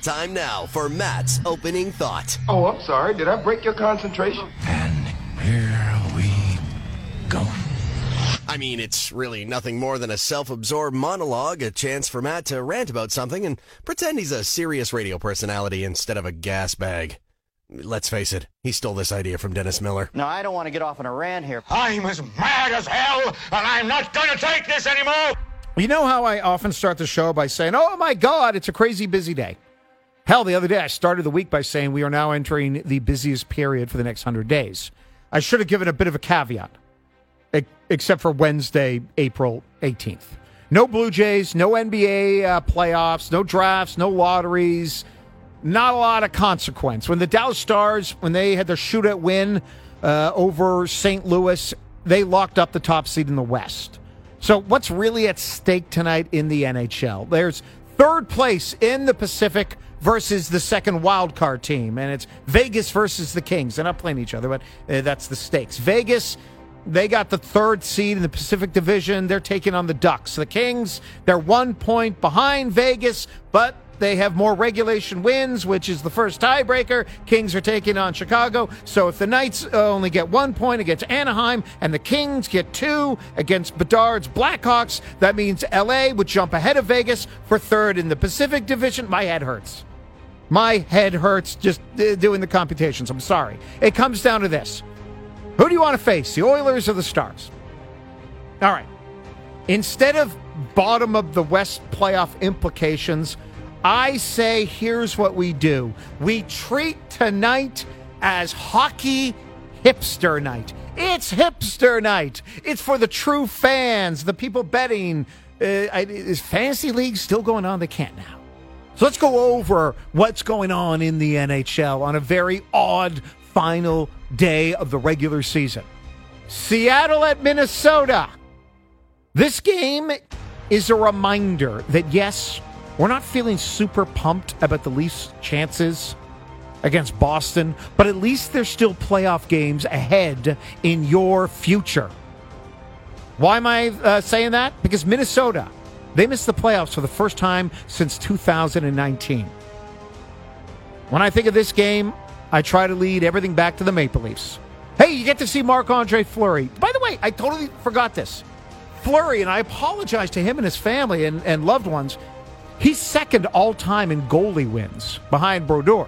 Time now for Matt's opening thought. Oh, I'm sorry. Did I break your concentration? And here we go. I mean, it's really nothing more than a self-absorbed monologue, a chance for Matt to rant about something and pretend he's a serious radio personality instead of a gas bag. Let's face it, he stole this idea from Dennis Miller. No, I don't want to get off on a rant here. I'm as mad as hell, and I'm not going to take this anymore! You know how I often start the show by saying, oh my God, it's a crazy busy day. Hell, the other day I started the week by saying we are now entering the busiest period for the next 100 days. I should have given a bit of a caveat, except for Wednesday, April 18th. No Blue Jays, no NBA playoffs, no drafts, no lotteries, not a lot of consequence. When the Dallas Stars, when they had their shootout win over St. Louis, they locked up the top seed in the West. So what's really at stake tonight in the NHL? There's third place in the Pacific versus the second wild card team, and it's Vegas versus the Kings. They're not playing each other, but that's the stakes. Vegas, they got the third seed in the Pacific Division. They're taking on the Ducks. The Kings, they're 1 point behind Vegas, but they have more regulation wins, which is the first tiebreaker. Kings are taking on Chicago. So if the Knights only get 1 point against Anaheim and the Kings get 2 against Bedard's Blackhawks, that means LA would jump ahead of Vegas for third in the Pacific Division. My head hurts. My head hurts just doing the computations. I'm sorry. It comes down to this. Who do you want to face, the Oilers or the Stars? All right. Instead of bottom of the West playoff implications, I say here's what we do. We treat tonight as hockey hipster night. It's hipster night. It's for the true fans, the people betting. Is Fantasy League still going on? They can't now. So let's go over what's going on in the NHL on a very odd final day of the regular season. Seattle at Minnesota. This game is a reminder that, yes, we're not feeling super pumped about the Leafs' chances against Boston, but at least there's still playoff games ahead in your future. Why am I saying that? Because Minnesota, they missed the playoffs for the first time since 2019. When I think of this game, I try to lead everything back to the Maple Leafs. Hey, you get to see Marc-Andre Fleury. By the way, I totally forgot this. Fleury, and I apologize to him and his family and loved ones, he's second all-time in goalie wins behind Brodeur.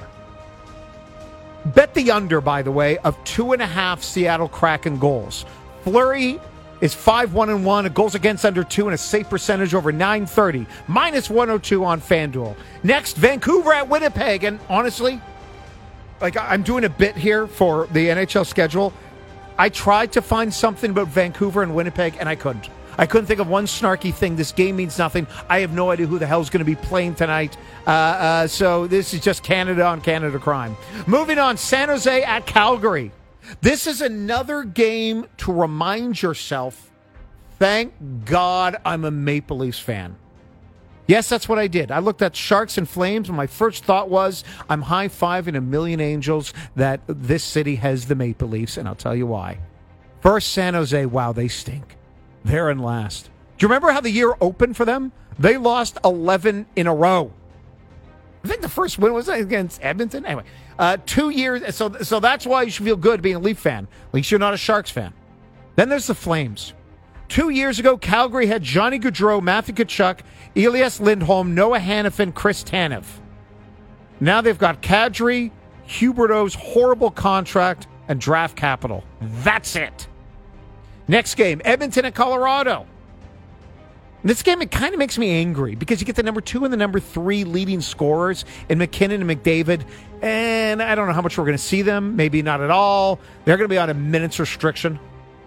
Bet the under, by the way, of 2.5 Seattle Kraken goals. Fleury is 5-1-1, a goals against under 2, and a save percentage over .930, minus 102 on FanDuel. Next, Vancouver at Winnipeg, and honestly, I'm doing a bit here for the NHL schedule. I tried to find something about Vancouver and Winnipeg, and I couldn't. I couldn't think of one snarky thing. This game means nothing. I have no idea who the hell's going to be playing tonight. So this is just Canada on Canada crime. Moving on, San Jose at Calgary. This is another game to remind yourself, thank God I'm a Maple Leafs fan. Yes, that's what I did. I looked at Sharks and Flames, and my first thought was, I'm high-fiving a million angels that this city has the Maple Leafs, and I'll tell you why. First, San Jose, wow, they stink. They're in last. Do you remember how the year opened for them? They lost 11 in a row. I think the first win was against Edmonton. Anyway, 2 years. So that's why you should feel good being a Leaf fan. At least you're not a Sharks fan. Then there's the Flames. 2 years ago, Calgary had Johnny Gaudreau, Matthew Tkachuk, Elias Lindholm, Noah Hanifin, Chris Tanev. Now they've got Kadri, Huberdeau's horrible contract, and draft capital. That's it. Next game, Edmonton at Colorado. This game, it kind of makes me angry because you get the number 2 and the number 3 leading scorers in McKinnon and McDavid, and I don't know how much we're going to see them. Maybe not at all. They're going to be on a minutes restriction.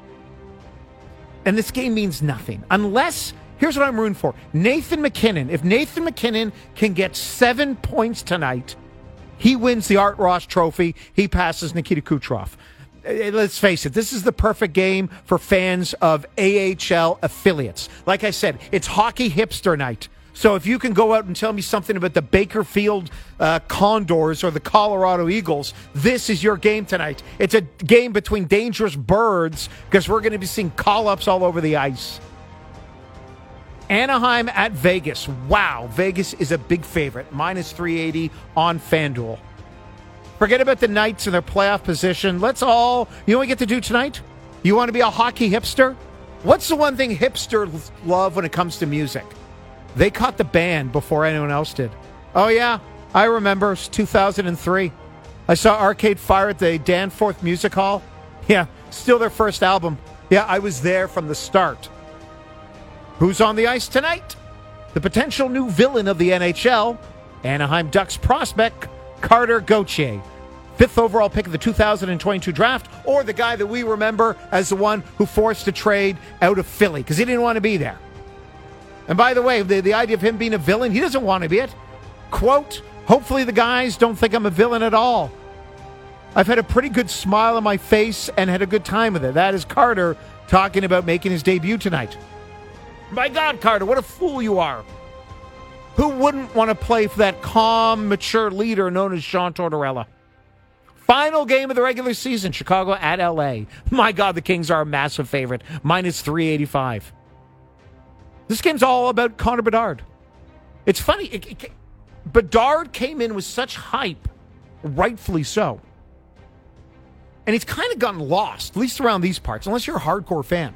And this game means nothing unless, here's what I'm rooting for. Nathan McKinnon. If Nathan McKinnon can get 7 points tonight, he wins the Art Ross Trophy. He passes Nikita Kucherov. Let's face it, this is the perfect game for fans of AHL affiliates. Like I said, it's hockey hipster night. So if you can go out and tell me something about the Bakerfield Condors or the Colorado Eagles, this is your game tonight. It's a game between dangerous birds because we're going to be seeing call-ups all over the ice. Anaheim at Vegas. Wow, Vegas is a big favorite. Minus 380 on FanDuel. Forget about the Knights and their playoff position. Let's all, you know what we get to do tonight? You want to be a hockey hipster? What's the one thing hipsters love when it comes to music? They caught the band before anyone else did. Oh, yeah, I remember. It's 2003. I saw Arcade Fire at the Danforth Music Hall. Yeah, still their first album. Yeah, I was there from the start. Who's on the ice tonight? The potential new villain of the NHL, Anaheim Ducks prospect Carter Gauthier, 5th overall pick of the 2022 draft, or the guy that we remember as the one who forced a trade out of Philly because he didn't want to be there. And by the way, the idea of him being a villain, he doesn't want to be it. Quote, hopefully the guys don't think I'm a villain at all. I've had a pretty good smile on my face and had a good time with it. That is Carter talking about making his debut tonight. My God, Carter, what a fool you are. Who wouldn't want to play for that calm, mature leader known as John Tortorella? Final game of the regular season, Chicago at L.A. My God, the Kings are a massive favorite, minus 385. This game's all about Connor Bedard. It's funny, Bedard came in with such hype, rightfully so. And he's kind of gotten lost, at least around these parts, unless you're a hardcore fan.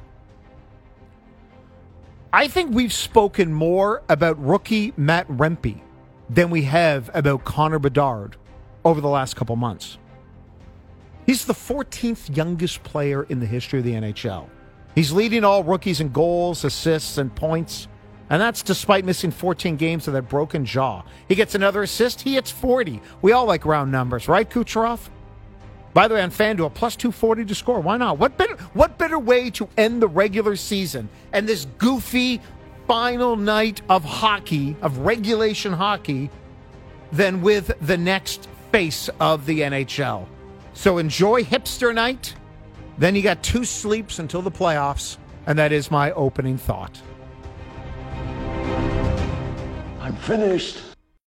I think we've spoken more about rookie Matt Rempe than we have about Connor Bedard over the last couple months. He's the 14th youngest player in the history of the NHL. He's leading all rookies in goals, assists, and points, and that's despite missing 14 games with that broken jaw. He gets another assist, he hits 40. We all like round numbers, right, Kucherov? By the way, on FanDuel, plus 240 to score. Why not? What better way to end the regular season and this goofy final night of hockey, of regulation hockey, than with the next face of the NHL? So enjoy hipster night. Then you got 2 sleeps until the playoffs. And that is my opening thought. I'm finished.